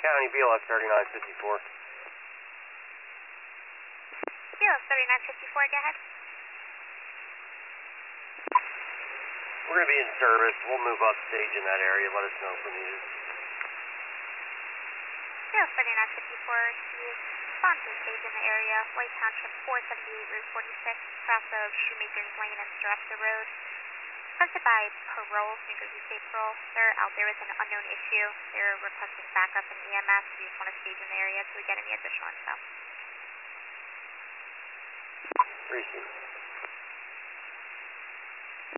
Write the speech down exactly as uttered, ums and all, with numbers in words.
County, B L S thirty-nine fifty-four. B L S thirty-nine fifty-four, go ahead. We're going to be in service. We'll move upstage in that area. Let us know if we need it. B L S thirty-nine fifty-four, he's spawned to a stage in the area, White Township, four seventy-eight, Route forty-six, cross of Shoemaker's Lane and Strepsa Road. Requested by Parole, New Jersey State Parole. They're out there with an unknown issue. They're requesting backup in E M S. We just want to stage in the area until we get any additional info. Appreciate it.